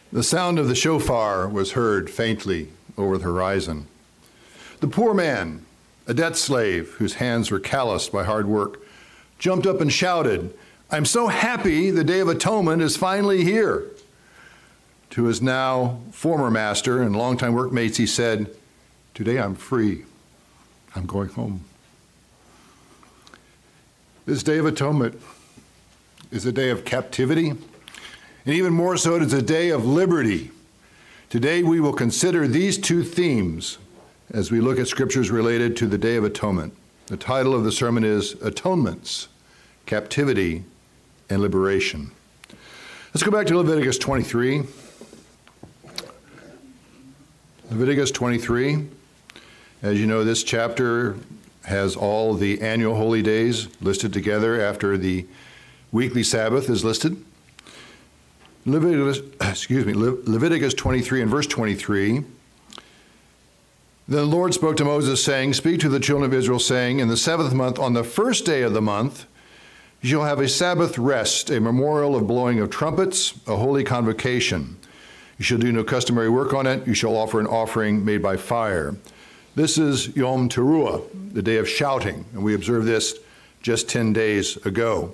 The sound of the shofar was heard faintly over the horizon. The poor man, a debt slave whose hands were calloused by hard work, jumped up and shouted, "I'm so happy the Day of Atonement is finally here." To his now former master and longtime workmates, he said, "Today I'm free. I'm going home." This Day of Atonement is a day of captivity, and even more so, it is a day of liberty. Today we will consider these two themes as we look at scriptures related to the Day of Atonement. The title of the sermon is Atonements, Captivity and Liberation. Let's go back to Leviticus 23. Leviticus 23. As you know, this chapter has all the annual holy days listed together after the weekly Sabbath is listed. Leviticus 23 and verse 23. Then the Lord spoke to Moses, saying, "Speak to the children of Israel, saying, in the seventh month, on the first day of the month, you shall have a Sabbath rest, a memorial of blowing of trumpets, a holy convocation. You shall do no customary work on it. You shall offer an offering made by fire." This is Yom Teruah, the day of shouting, and we observed this just 10 days ago.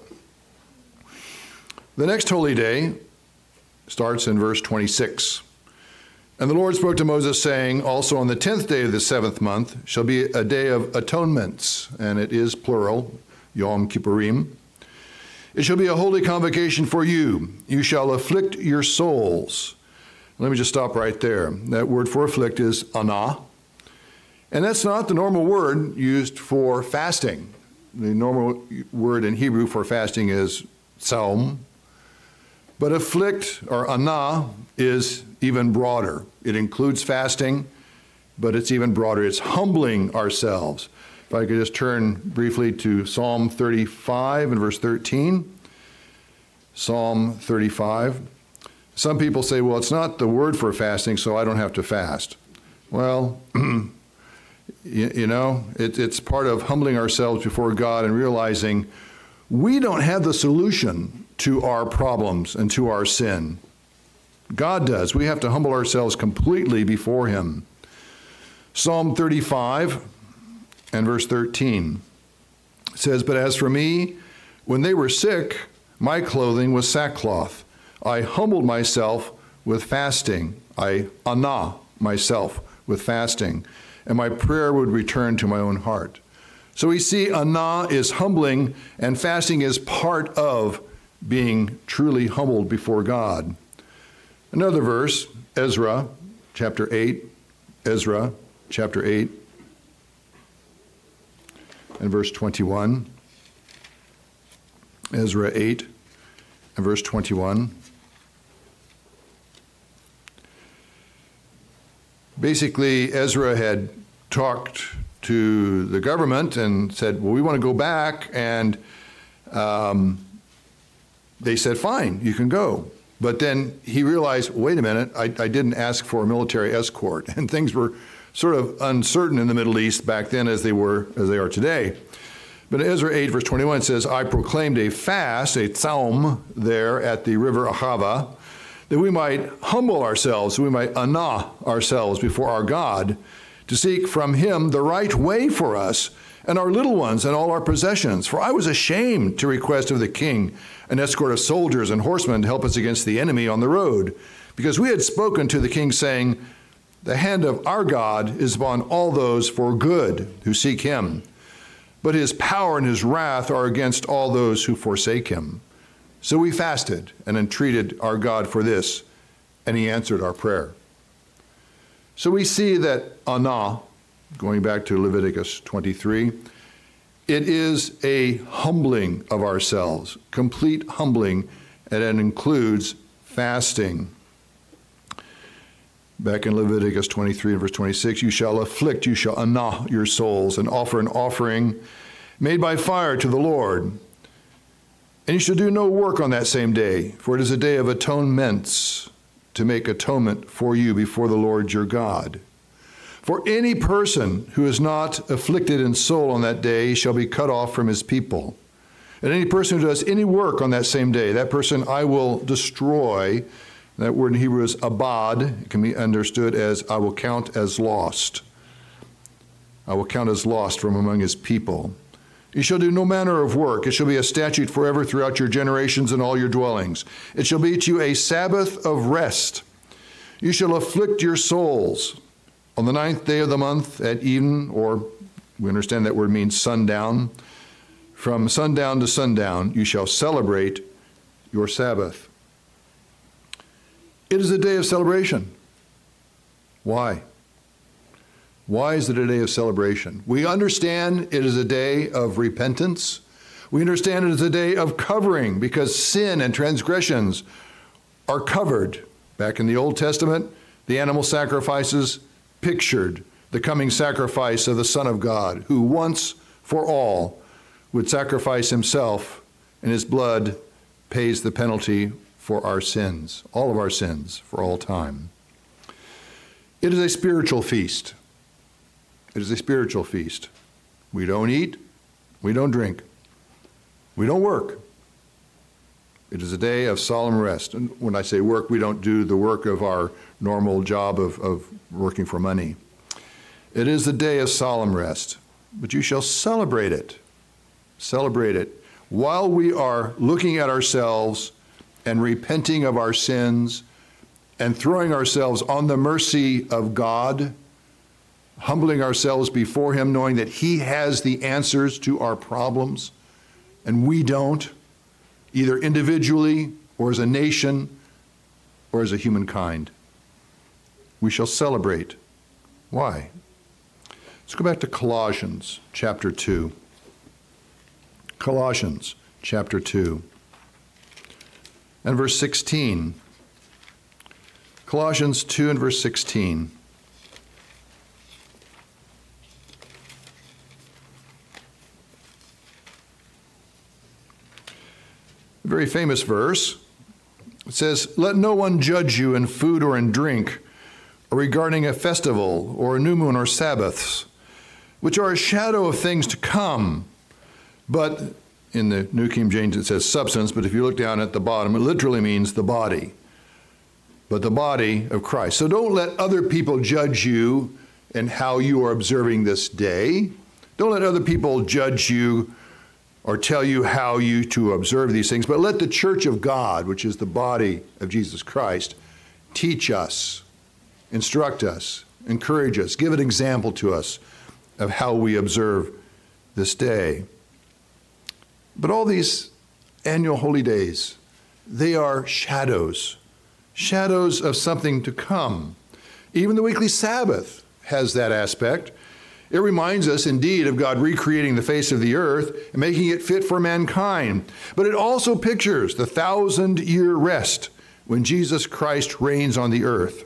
The next holy day starts in verse 26. And the Lord spoke to Moses, saying, "Also on the 10th day of the seventh month shall be a day of atonements," and it is plural, Yom Kippurim. "It shall be a holy convocation for you. You shall afflict your souls." Let me just stop right there. That word for afflict is anah. And that's not the normal word used for fasting. The normal word in Hebrew for fasting is tsaum. But afflict, or anah, is even broader. It includes fasting, but it's even broader. It's humbling ourselves. If I could just turn briefly to Psalm 35 and verse 13. Psalm 35. Some people say, well, it's not the word for fasting, so I don't have to fast. Well, it's part of humbling ourselves before God and realizing we don't have the solution to our problems and to our sin. God does. We have to humble ourselves completely before him. Psalm 35 and verse 13 says, "But as for me, when they were sick, my clothing was sackcloth. I humbled myself with fasting. I anah myself with fasting, and my prayer would return to my own heart." So we see anah is humbling, and fasting is part of being truly humbled before God. Another verse, Ezra chapter 8, Ezra chapter 8 and verse 21. Ezra 8 and verse 21. Basically, Ezra had talked to the government and said, well, we want to go back, and they said, fine, you can go. But then he realized, wait a minute, I didn't ask for a military escort, and things were sort of uncertain in the Middle East back then as they are today. But in Ezra 8, verse 21, it says, "I proclaimed a fast, a tsaum, there at the river Ahava, that we might humble ourselves, we might anah ourselves before our God, to seek from him the right way for us and our little ones and all our possessions. For I was ashamed to request of the king an escort of soldiers and horsemen to help us against the enemy on the road, because we had spoken to the king, saying, the hand of our God is upon all those for good who seek him, but his power and his wrath are against all those who forsake him. So we fasted and entreated our God for this, and he answered our prayer." So we see that anah, going back to Leviticus 23, it is a humbling of ourselves, complete humbling, and it includes fasting. Back in Leviticus 23 and verse 26, "You shall afflict, you shall anah your souls, and offer an offering made by fire to the Lord. And you shall do no work on that same day, for it is a day of atonements, to make atonement for you before the Lord your God. For any person who is not afflicted in soul on that day shall be cut off from his people. And any person who does any work on that same day, that person I will destroy." That word in Hebrew is abad. It can be understood as I will count as lost. I will count as lost from among his people. You shall do no manner of work. It shall be a statute forever throughout your generations and all your dwellings. It shall be to you a Sabbath of rest. You shall afflict your souls. On the 9th day of the month at even, or we understand that word means sundown, from sundown to sundown, you shall celebrate your Sabbath. It is a day of celebration. Why? Why is it a day of celebration? We understand it is a day of repentance. We understand it is a day of covering because sin and transgressions are covered. Back in the Old Testament, the animal sacrifices pictured the coming sacrifice of the Son of God, who once for all would sacrifice himself, and his blood pays the penalty for our sins, all of our sins, for all time. It is a spiritual feast. It is a spiritual feast. We don't eat, we don't drink, we don't work. It is a day of solemn rest. And when I say work, we don't do the work of our normal job of working for money. It is a day of solemn rest, but you shall celebrate it. Celebrate it while we are looking at ourselves and repenting of our sins and throwing ourselves on the mercy of God, humbling ourselves before him, knowing that he has the answers to our problems and we don't, either individually or as a nation or as a humankind. We shall celebrate. Why? Let's go back to Colossians chapter 2. Colossians chapter 2 and verse 16. Colossians 2 and verse 16. A very famous verse. It says, "Let no one judge you in food or in drink, or regarding a festival or a new moon or Sabbaths, which are a shadow of things to come." But in the New King James it says substance, but if you look down at the bottom, it literally means the body. But the body of Christ. So don't let other people judge you in how you are observing this day. Don't let other people judge you or tell you how you to observe these things, but let the church of God, which is the body of Jesus Christ, teach us, instruct us, encourage us, give an example to us of how we observe this day. But all these annual holy days, they are shadows of something to come. Even the weekly Sabbath has that aspect. It reminds us indeed of God recreating the face of the earth and making it fit for mankind. But it also pictures the 1,000-year rest when Jesus Christ reigns on the earth.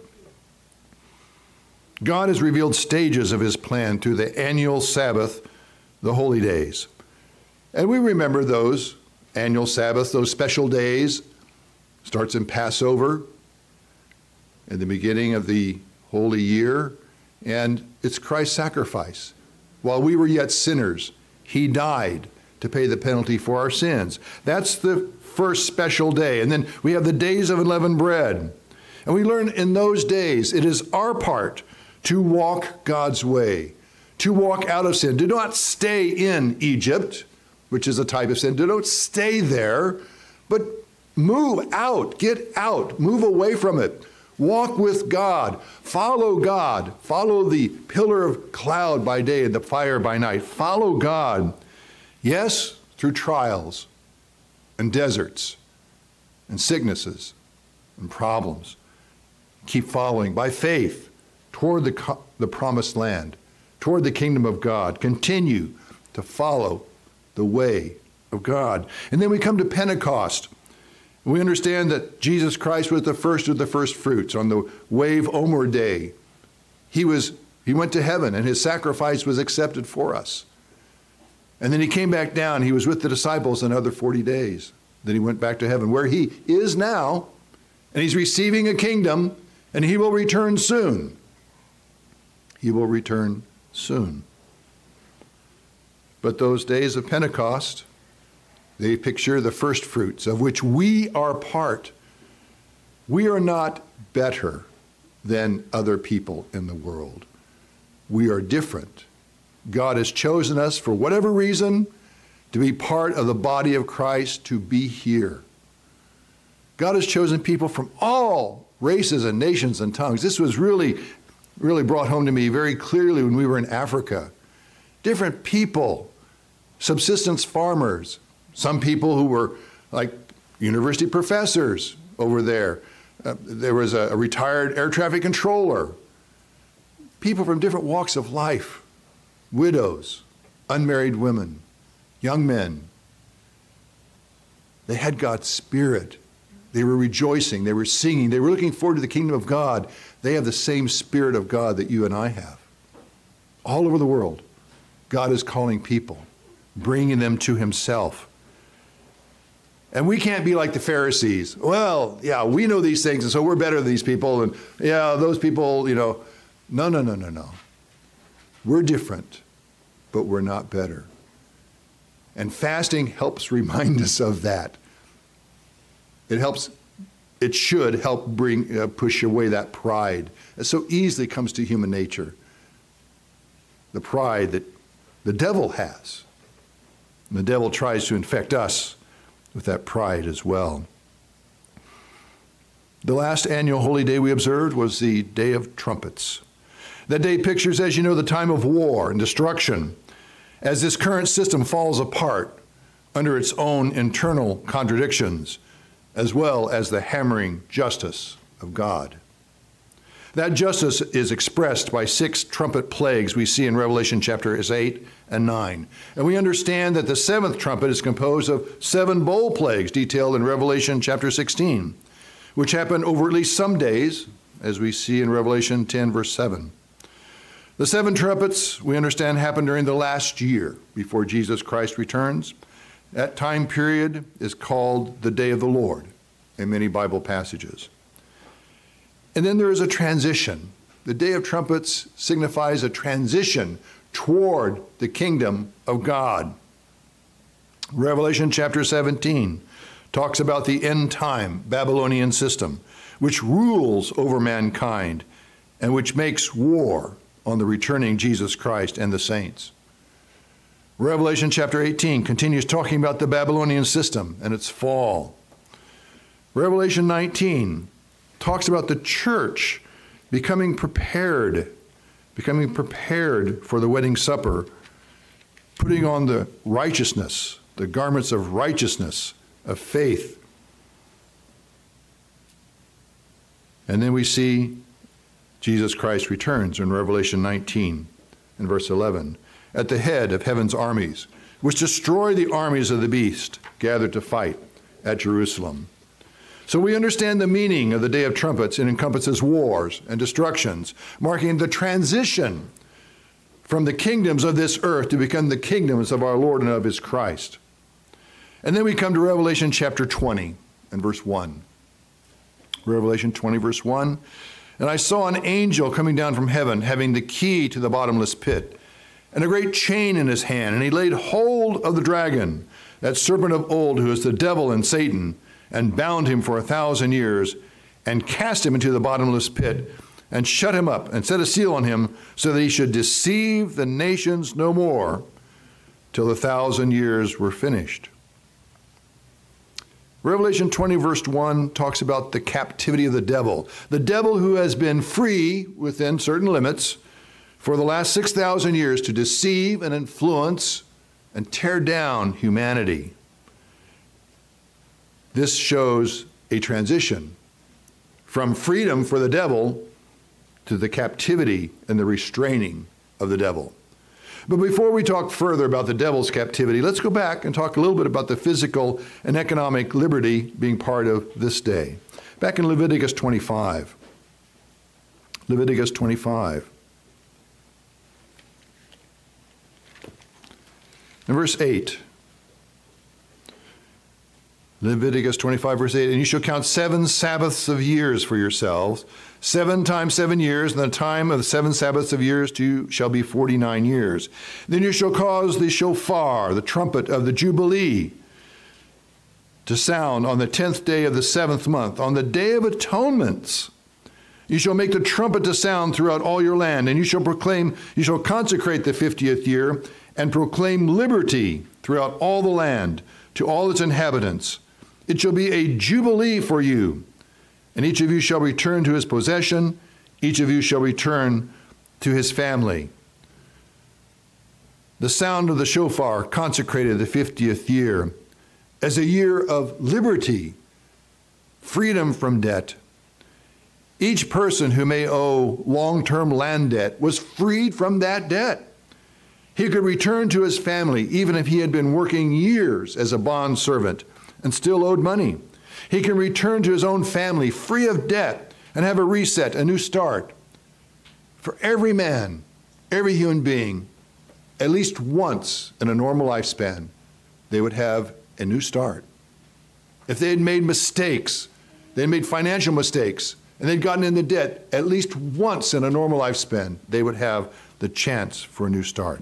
God has revealed stages of his plan through the annual Sabbath, the holy days. And we remember those annual Sabbaths, those special days. Starts in Passover, in the beginning of the holy year. And it's Christ's sacrifice. While we were yet sinners, he died to pay the penalty for our sins. That's the first special day. And then we have the days of unleavened bread. And we learn in those days, it is our part to walk God's way, to walk out of sin. Do not stay in Egypt, which is a type of sin. Do not stay there, but move out, get out, move away from it. Walk with God. Follow God. Follow the pillar of cloud by day and the fire by night. Follow God. Yes, through trials and deserts and sicknesses and problems. Keep following by faith toward the promised land, toward the kingdom of God. Continue to follow the way of God. And then we come to Pentecost. We understand that Jesus Christ was the first of the first fruits on the Wave Omer Day. He went to heaven and his sacrifice was accepted for us. And then he came back down. He was with the disciples another 40 days. Then he went back to heaven where he is now, and he's receiving a kingdom, and he will return soon. He will return soon. But those days of Pentecost, they picture the first fruits of which we are part. We are not better than other people in the world. We are different. God has chosen us for whatever reason to be part of the body of Christ, to be here. God has chosen people from all races and nations and tongues. This was really brought home to me very clearly when we were in Africa. Different people, subsistence farmers, some people who were like university professors over there. There was a retired air traffic controller. People from different walks of life, widows, unmarried women, young men. They had God's Spirit. They were rejoicing. They were singing. They were looking forward to the kingdom of God. They have the same Spirit of God that you and I have. All over the world, God is calling people, bringing them to himself. And we can't be like the Pharisees. Well, yeah, we know these things, and so we're better than these people. And yeah, those people, No. We're different, but we're not better. And fasting helps remind us of that. It should help push away that pride that so easily comes to human nature. The pride that the devil has. And the devil tries to infect us with that pride as well. The last annual holy day we observed was the Day of Trumpets. That day pictures, as you know, the time of war and destruction, as this current system falls apart under its own internal contradictions, as well as the hammering justice of God. That justice is expressed by 6 trumpet plagues we see in Revelation chapters 8 and 9. And we understand that the 7th trumpet is composed of 7 bowl plagues detailed in Revelation chapter 16, which happen over at least some days, as we see in Revelation 10, verse 7. The 7 trumpets, we understand, happen during the last year before Jesus Christ returns. That time period is called the Day of the Lord in many Bible passages. And then there is a transition. The Day of Trumpets signifies a transition toward the kingdom of God. Revelation chapter 17 talks about the end time Babylonian system, which rules over mankind and which makes war on the returning Jesus Christ and the saints. Revelation chapter 18 continues talking about the Babylonian system and its fall. Revelation 19 talks about the church becoming prepared for the wedding supper, putting on the righteousness, the garments of righteousness, of faith. And then we see Jesus Christ returns in Revelation 19 and verse 11, at the head of heaven's armies, which destroy the armies of the beast gathered to fight at Jerusalem. So we understand the meaning of the Day of Trumpets. It encompasses wars and destructions, marking the transition from the kingdoms of this earth to become the kingdoms of our Lord and of his Christ. And then we come to Revelation chapter 20 and verse 1. Revelation 20, verse 1. And I saw an angel coming down from heaven, having the key to the bottomless pit, and a great chain in his hand. And he laid hold of the dragon, that serpent of old, who is the devil and Satan, and bound him for 1,000 years, and cast him into the bottomless pit, and shut him up, and set a seal on him, so that he should deceive the nations no more, till the 1,000 years were finished. Revelation 20, verse 1 talks about the captivity of the devil who has been free within certain limits for the last 6,000 years to deceive and influence and tear down humanity. This shows a transition from freedom for the devil to the captivity and the restraining of the devil. But before we talk further about the devil's captivity, let's go back and talk a little bit about the physical and economic liberty being part of this day. Back in Leviticus 25. Leviticus 25. In verse 8. Leviticus 25, verse 8, and you shall count 7 Sabbaths of years for yourselves, 7 times 7 years, and the time of the 7 Sabbaths of years shall be 49 years. Then you shall cause the shofar, the trumpet of the Jubilee, to sound on the 10th day of the 7th month, on the Day of Atonements. You shall make the trumpet to sound throughout all your land, and you shall consecrate the 50th year, and proclaim liberty throughout all the land to all its inhabitants. It shall be a jubilee for you, and each of you shall return to his possession, each of you shall return to his family. The sound of the shofar consecrated the 50th year as a year of liberty, freedom from debt. Each person who may owe long-term land debt was freed from that debt. He could return to his family even if he had been working years as a bond servant and still owed money. He can return to his own family free of debt and have a reset, a new start. For every man, every human being, at least once in a normal lifespan, they would have a new start. If they had made mistakes, they had made financial mistakes, and they'd gotten into debt, at least once in a normal lifespan, they would have the chance for a new start.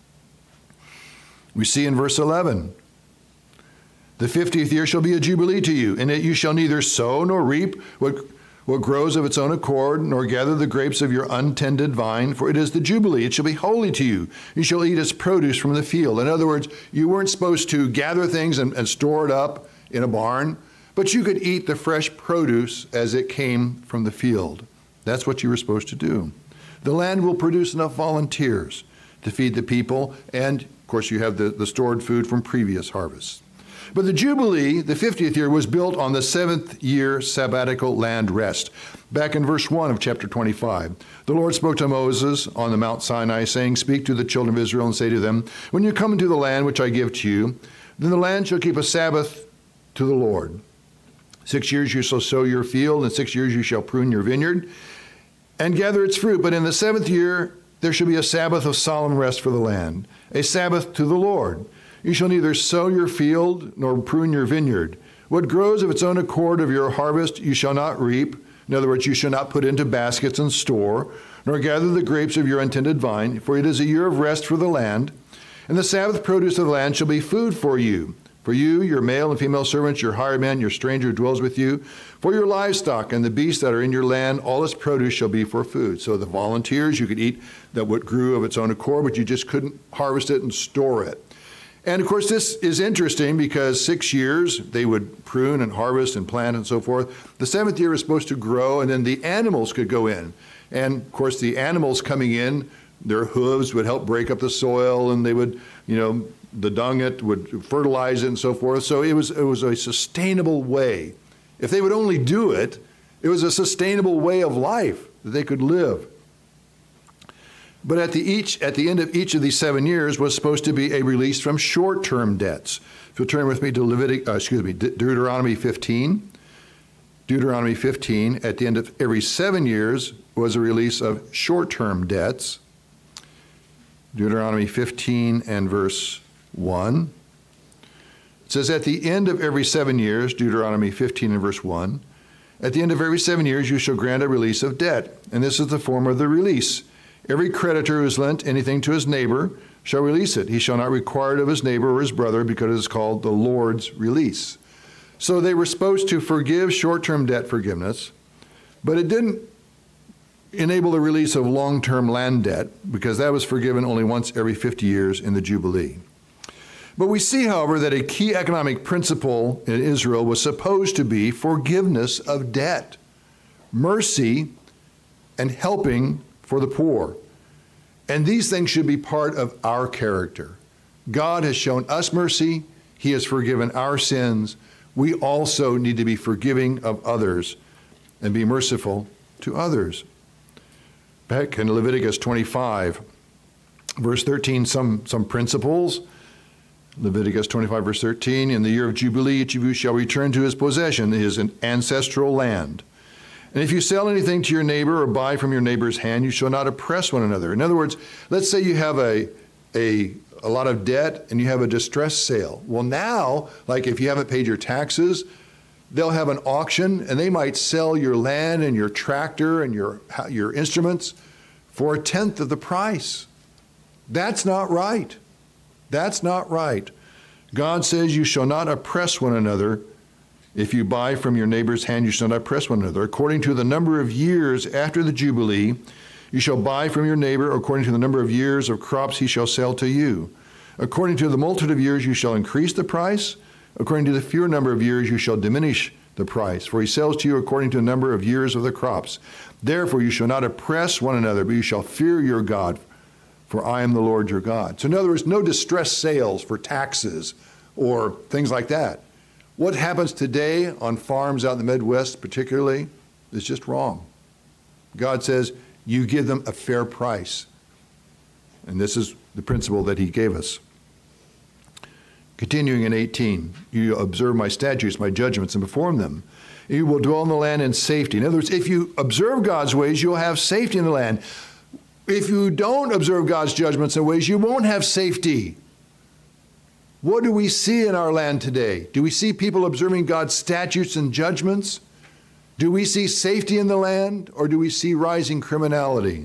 We see in verse 11, the 50th year shall be a jubilee to you, in it you shall neither sow nor reap what grows of its own accord, nor gather the grapes of your untended vine, for it is the jubilee. It shall be holy to you. You shall eat its produce from the field. In other words, you weren't supposed to gather things and store it up in a barn, but you could eat the fresh produce as it came from the field. That's what you were supposed to do. The land will produce enough volunteers to feed the people, and of course you have the stored food from previous harvests. But the Jubilee, the 50th year, was built on the 7th year sabbatical land rest. Back in verse 1 of chapter 25, the Lord spoke to Moses on the Mount Sinai, saying, "Speak to the children of Israel and say to them, when you come into the land which I give to you, then the land shall keep a Sabbath to the Lord. 6 years you shall sow your field, and 6 years you shall prune your vineyard, and gather its fruit. But in the 7th year there shall be a Sabbath of solemn rest for the land, a Sabbath to the Lord. You shall neither sow your field nor prune your vineyard. What grows of its own accord of your harvest you shall not reap. In other words, you shall not put into baskets and store, nor gather the grapes of your untended vine, for it is a year of rest for the land. And the Sabbath produce of the land shall be food for you. For you, your male and female servants, your hired man, your stranger who dwells with you, for your livestock and the beasts that are in your land, all its produce shall be for food." So the volunteers, you could eat that what grew of its own accord, but you just couldn't harvest it and store it. And of course, this is interesting because 6 years they would prune and harvest and plant and so forth. The 7th year is supposed to grow, and then the animals could go in. And of course, the animals coming in, their hooves would help break up the soil, and they would, the dung it would fertilize it and so forth. So it was a sustainable way. If they would only do it, it was a sustainable way of life that they could live. But at the end of each of these 7 years was supposed to be a release from short-term debts. If you'll turn with me to Deuteronomy 15. Deuteronomy 15, at the end of every 7 years, was a release of short-term debts. Deuteronomy 15 and verse 1. It says, at the end of every 7 years, Deuteronomy 15 and verse 1, at the end of every 7 years you shall grant a release of debt. And this is the form of the release. Every creditor who has lent anything to his neighbor shall release it. He shall not require it of his neighbor or his brother, because it is called the Lord's release. So they were supposed to forgive short-term debt forgiveness, but it didn't enable the release of long-term land debt, because that was forgiven only once every 50 years in the Jubilee. But we see, however, that a key economic principle in Israel was supposed to be forgiveness of debt, mercy, and helping for the poor. And these things should be part of our character. God has shown us mercy. He has forgiven our sins. We also need to be forgiving of others and be merciful to others. Back in Leviticus 25, verse 13, some principles. Leviticus 25, verse 13, in the year of Jubilee, each of you shall return to his possession, his ancestral land. And if you sell anything to your neighbor or buy from your neighbor's hand, you shall not oppress one another. In other words, let's say you have a lot of debt and you have a distress sale. Well, now, like if you haven't paid your taxes, they'll have an auction, and they might sell your land and your tractor and your instruments for 1/10 of the price. That's not right. That's not right. God says you shall not oppress one another If you buy from your neighbor's hand, you shall not oppress one another. According to the number of years after the Jubilee, you shall buy from your neighbor. According to the number of years of crops he shall sell to you. According to the multitude of years you shall increase the price. According to the fewer number of years you shall diminish the price. For he sells to you according to the number of years of the crops. Therefore you shall not oppress one another, but you shall fear your God, for I am the Lord your God. So in other words, no distress sales for taxes or things like that. What happens today on farms out in the Midwest particularly is just wrong. God says you give them a fair price. And this is the principle that he gave us. Continuing in 18, you observe my statutes, my judgments, and perform them. You will dwell in the land in safety. In other words, if you observe God's ways, you'll have safety in the land. If you don't observe God's judgments and ways, you won't have safety. What do we see in our land today? Do we see people observing God's statutes and judgments? Do we see safety in the land, or do we see rising criminality?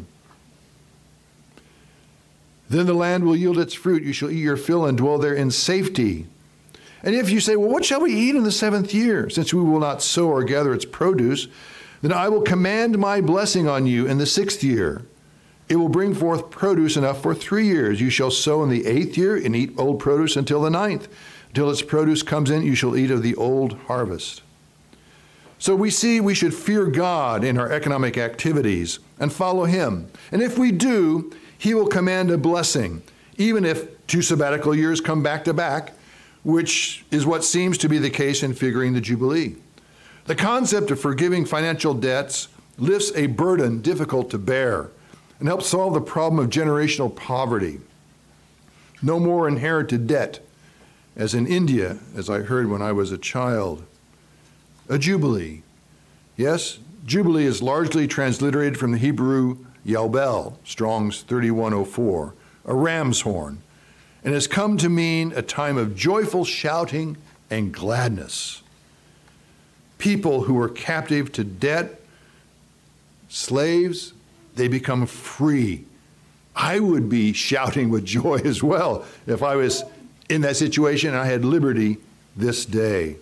Then the land will yield its fruit. You shall eat your fill and dwell there in safety. And if you say, well, what shall we eat in the 7th year, since we will not sow or gather its produce? Then I will command my blessing on you in the 6th year. It will bring forth produce enough for 3 years. You shall sow in the 8th year and eat old produce until the 9th. Until its produce comes in, you shall eat of the old harvest. So we see we should fear God in our economic activities and follow him. And if we do, he will command a blessing, even if 2 sabbatical years come back to back, which is what seems to be the case in figuring the Jubilee. The concept of forgiving financial debts lifts a burden difficult to bear and helps solve the problem of generational poverty. No more inherited debt, as in India, as I heard when I was a child. A Jubilee. Yes, Jubilee is largely transliterated from the Hebrew Yobel, Strong's 3104, a ram's horn, and has come to mean a time of joyful shouting and gladness. People who were captive to debt, slaves, they become free. I would be shouting with joy as well if I was in that situation and I had liberty this day.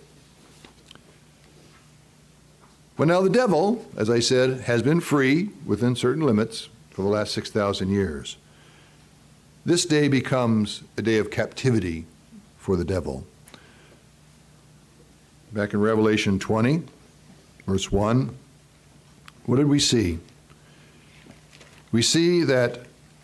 Well, now the devil, as I said, has been free within certain limits for the last 6,000 years. This day becomes a day of captivity for the devil. Back in Revelation 20, verse 1, what did we see? We see that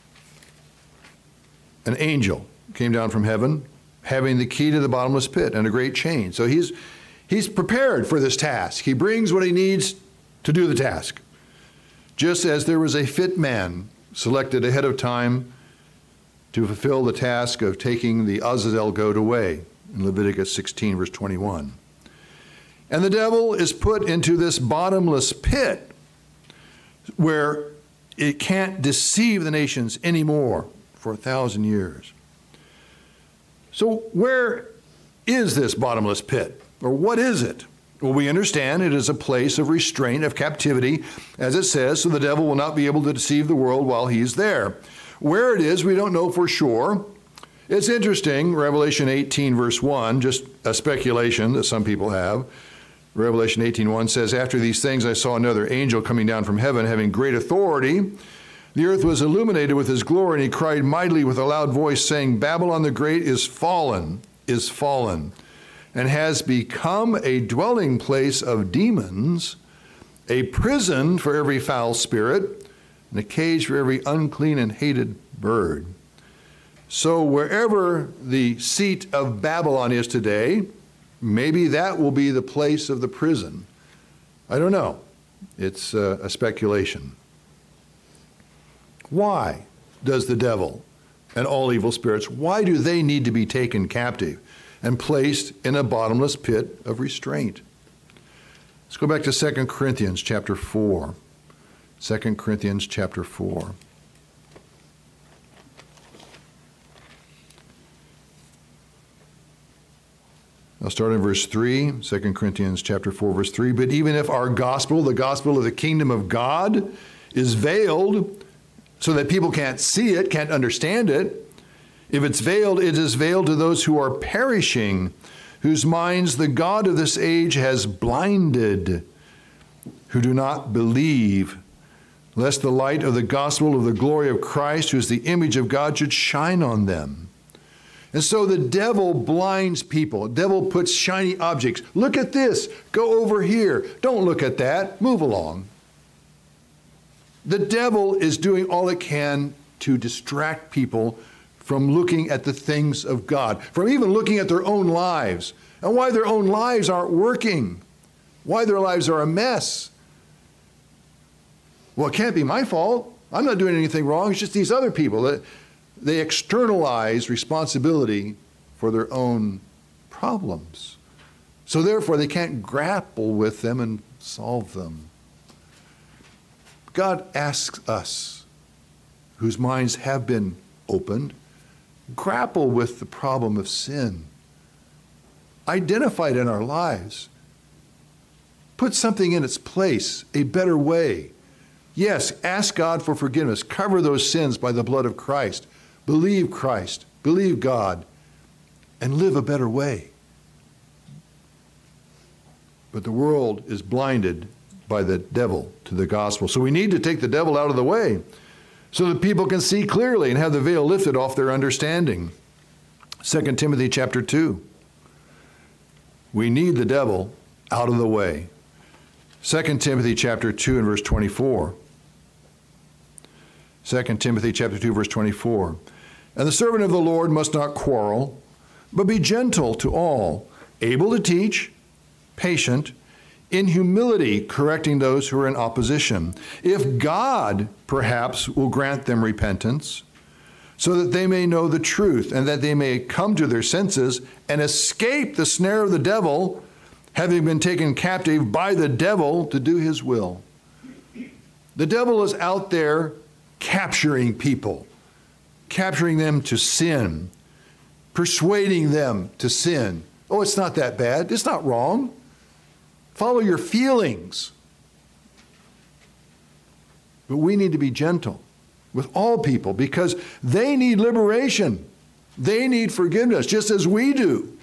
an angel came down from heaven having the key to the bottomless pit and a great chain. So he's prepared for this task. He brings what he needs to do the task. Just as there was a fit man selected ahead of time to fulfill the task of taking the Azazel goat away in Leviticus 16, verse 21. And the devil is put into this bottomless pit where it can't deceive the nations anymore for 1,000 years. So where is this bottomless pit? Or what is it? Well, we understand it is a place of restraint, of captivity, as it says, so the devil will not be able to deceive the world while he's there. Where it is, we don't know for sure. It's interesting, Revelation 18, verse 1, just a speculation that some people have. Revelation 18:1 says, after these things I saw another angel coming down from heaven, having great authority. The earth was illuminated with his glory, and he cried mightily with a loud voice, saying, Babylon the Great is fallen, and has become a dwelling place of demons, a prison for every foul spirit, and a cage for every unclean and hated bird. So wherever the seat of Babylon is today, maybe that will be the place of the prison. I don't know. It's a speculation. Why does the devil and all evil spirits, why do they need to be taken captive and placed in a bottomless pit of restraint? Let's go back to 2 Corinthians chapter 4. 2 Corinthians chapter 4. I'll start in verse 3, 2 Corinthians chapter 4, verse 3. But even if our gospel, the gospel of the kingdom of God, is veiled so that people can't see it, can't understand it, if it's veiled, it is veiled to those who are perishing, whose minds the God of this age has blinded, who do not believe, lest the light of the gospel of the glory of Christ, who is the image of God, should shine on them. And so the devil blinds people. The devil puts shiny objects. Look at this. Go over here. Don't look at that. Move along. The devil is doing all it can to distract people from looking at the things of God, from even looking at their own lives, and why their own lives aren't working, why their lives are a mess. Well, it can't be my fault. I'm not doing anything wrong. It's just these other people that they externalize responsibility for their own problems. So therefore, they can't grapple with them and solve them. God asks us, whose minds have been opened, grapple with the problem of sin. Identify it in our lives. Put something in its place, a better way. Yes, ask God for forgiveness. Cover those sins by the blood of Christ. Believe Christ. Believe God. And live a better way. But the world is blinded by the devil to the gospel. So we need to take the devil out of the way so that people can see clearly and have the veil lifted off their understanding. 2 Timothy chapter 2. We need the devil out of the way. 2 Timothy chapter 2 and verse 24. 2 Timothy chapter 2 verse 24. And the servant of the Lord must not quarrel, but be gentle to all, able to teach, patient, in humility correcting those who are in opposition, if God perhaps will grant them repentance, so that they may know the truth, and that they may come to their senses and escape the snare of the devil, having been taken captive by the devil to do his will. The devil is out there capturing people, capturing them to sin, persuading them to sin. Oh, it's not that bad. It's not wrong. Follow your feelings. But we need to be gentle with all people because they need liberation. They need forgiveness, just as we do.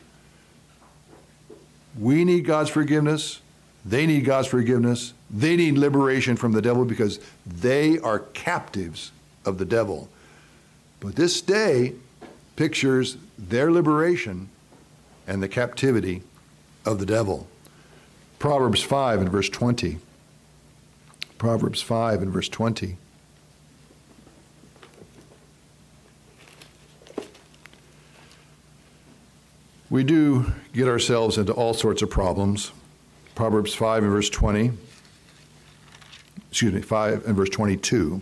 We need God's forgiveness. They need God's forgiveness. They need liberation from the devil because they are captives of the devil. But this day pictures their liberation and the captivity of the devil. Proverbs 5 and verse 20. Proverbs 5 and verse 20. We do get ourselves into all sorts of problems. Proverbs 5 and verse 20. 5 and verse 22.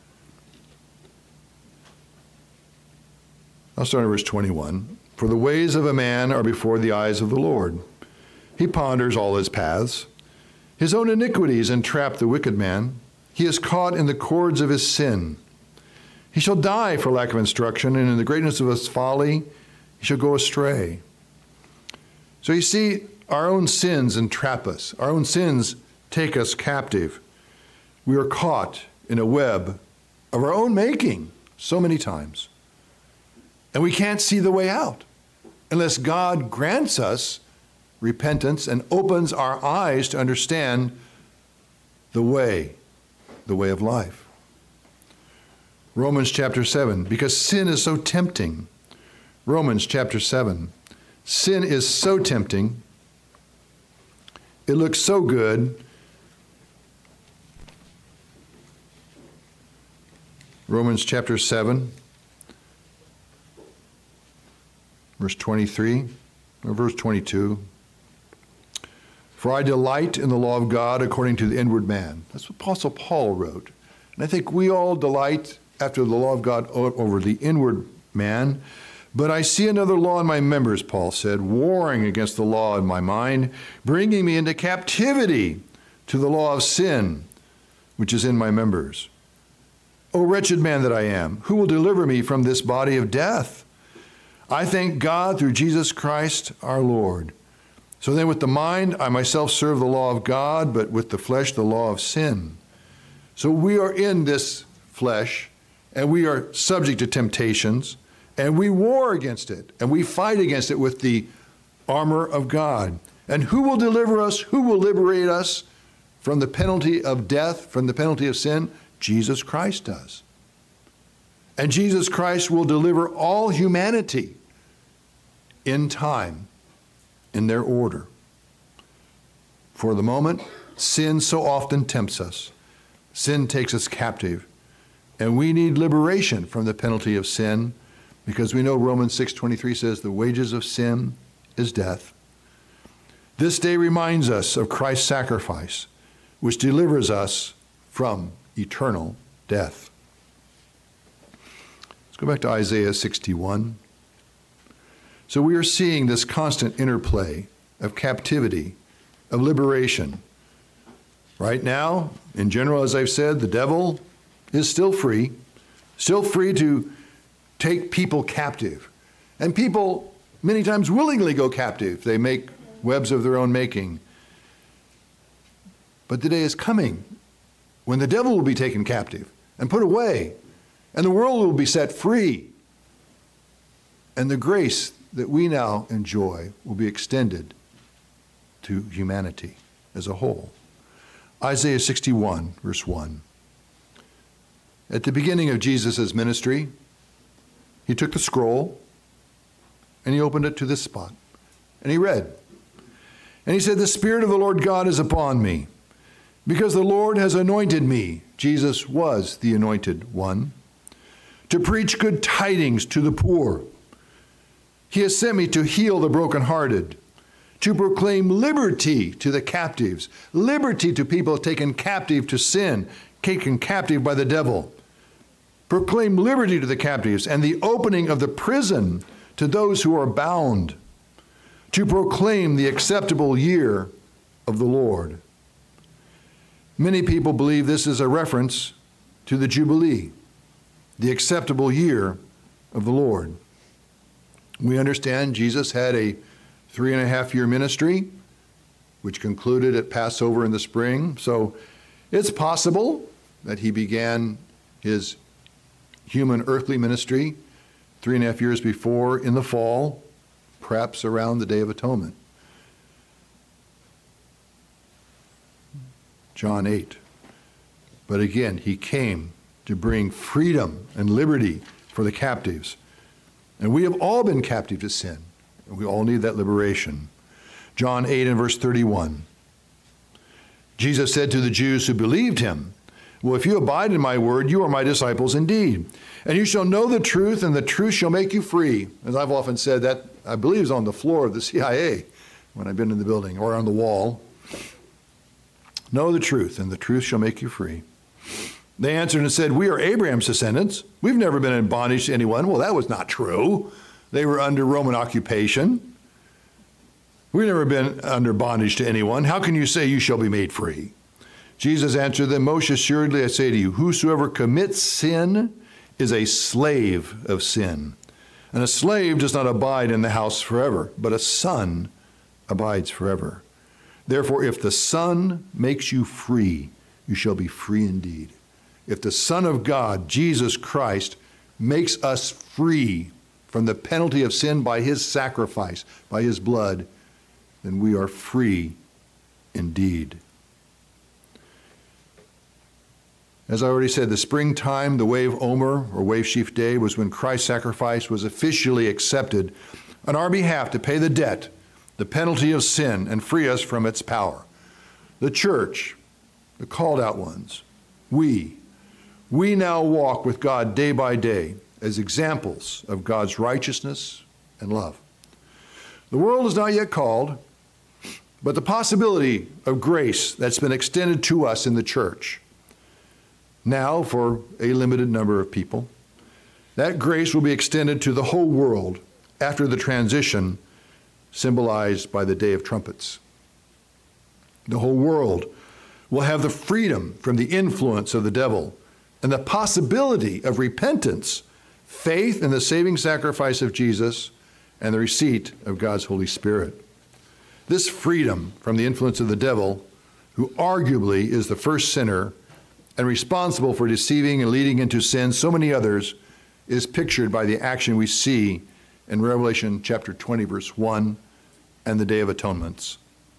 I'll start in verse 21. For the ways of a man are before the eyes of the Lord. He ponders all his paths. His own iniquities entrap the wicked man. He is caught in the cords of his sin. He shall die for lack of instruction, and in the greatness of his folly he shall go astray. So you see, our own sins entrap us. Our own sins take us captive. We are caught in a web of our own making so many times. And we can't see the way out unless God grants us repentance and opens our eyes to understand the way of life. Romans chapter 7, because sin is so tempting. Romans chapter 7. Sin is so tempting. It looks so good. Romans chapter 7, verse 23, or verse 22. For I delight in the law of God according to the inward man. That's what Apostle Paul wrote. And I think we all delight after the law of God over the inward man. But I see another law in my members, Paul said, warring against the law in my mind, bringing me into captivity to the law of sin, which is in my members. O wretched man that I am, who will deliver me from this body of death? I thank God through Jesus Christ our Lord. So then with the mind, I myself serve the law of God, but with the flesh, the law of sin. So we are in this flesh, and we are subject to temptations, and we war against it, and we fight against it with the armor of God. And who will deliver us? Who will liberate us from the penalty of death, from the penalty of sin? Jesus Christ does. And Jesus Christ will deliver all humanity in time, in their order. For the moment, sin so often tempts us. Sin takes us captive. And we need liberation from the penalty of sin, because we know Romans 6:23 says the wages of sin is death. This day reminds us of Christ's sacrifice, which delivers us from eternal death. Let's go back to Isaiah 61. So we are seeing this constant interplay of captivity, of liberation. Right now, in general, as I've said, the devil is still free to take people captive. And people many times willingly go captive. They make webs of their own making. But the day is coming when the devil will be taken captive and put away, and the world will be set free. And the grace that we now enjoy will be extended to humanity as a whole. Isaiah 61, verse 1. At the beginning of Jesus' ministry, he took the scroll and he opened it to this spot. And he read. And he said, "The Spirit of the Lord God is upon me, because the Lord has anointed me." Jesus was the anointed one. "To preach good tidings to the poor. He has sent me to heal the brokenhearted, to proclaim liberty to the captives," liberty to people taken captive to sin, taken captive by the devil. "Proclaim liberty to the captives and the opening of the prison to those who are bound, to proclaim the acceptable year of the Lord." Many people believe this is a reference to the Jubilee, the acceptable year of the Lord. We understand Jesus had a 3.5-year ministry, which concluded at Passover in the spring. So it's possible that he began his human earthly ministry 3.5 years before in the fall, perhaps around the Day of Atonement. John 8. But again, he came to bring freedom and liberty for the captives. And we have all been captive to sin, and we all need that liberation. John 8 and verse 31. Jesus said to the Jews who believed him, "Well, if you abide in my word, you are my disciples indeed. And you shall know the truth, and the truth shall make you free." As I've often said, that I believe is on the floor of the CIA when I've been in the building, or on the wall. "Know the truth, and the truth shall make you free." They answered and said, "We are Abraham's descendants. We've never been in bondage to anyone." Well, that was not true. They were under Roman occupation. "We've never been under bondage to anyone. How can you say you shall be made free?" Jesus answered them, "Most assuredly I say to you, whosoever commits sin is a slave of sin. And a slave does not abide in the house forever, but a son abides forever. Therefore, if the Son makes you free, you shall be free indeed." If the Son of God, Jesus Christ, makes us free from the penalty of sin by his sacrifice, by his blood, then we are free indeed. As I already said, the springtime, the Wave Omer, or Wave Sheaf Day, was when Christ's sacrifice was officially accepted on our behalf to pay the debt, the penalty of sin, and free us from its power. The church, the called out ones, we now walk with God day by day as examples of God's righteousness and love. The world is not yet called, but the possibility of grace that's been extended to us in the church, now for a limited number of people, that grace will be extended to the whole world after the transition symbolized by the Day of Trumpets. The whole world will have the freedom from the influence of the devil and the possibility of repentance, faith in the saving sacrifice of Jesus, and the receipt of God's Holy Spirit. This freedom from the influence of the devil, who arguably is the first sinner and responsible for deceiving and leading into sin so many others, is pictured by the action we see in Revelation chapter 20, verse 1, and the Day of Atonements.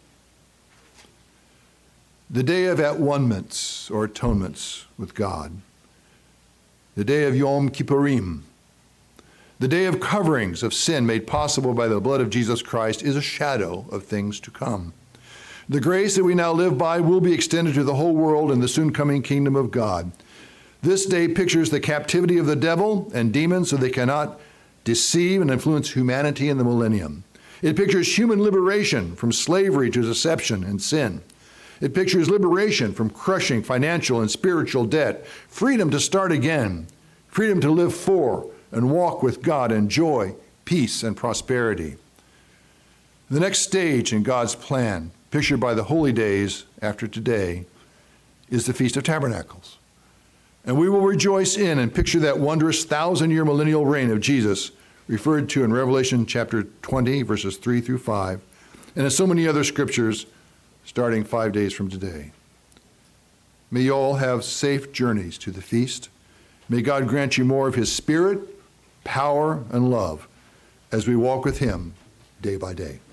The Day of At-One-ments, or atonements with God. The Day of Yom Kippurim. The Day of coverings of sin made possible by the blood of Jesus Christ is a shadow of things to come. The grace that we now live by will be extended to the whole world in the soon coming kingdom of God. This day pictures the captivity of the devil and demons so they cannot deceive and influence humanity in the millennium. It pictures human liberation from slavery to deception and sin. It pictures liberation from crushing financial and spiritual debt, freedom to start again, freedom to live for and walk with God in joy, peace, and prosperity. The next stage in God's plan, pictured by the holy days after today, is the Feast of Tabernacles. And we will rejoice in and picture that wondrous 1,000-year millennial reign of Jesus referred to in Revelation chapter 20, verses 3 through 5, and in so many other scriptures starting 5 days from today. May you all have safe journeys to the feast. May God grant you more of his spirit, power, and love as we walk with him day by day.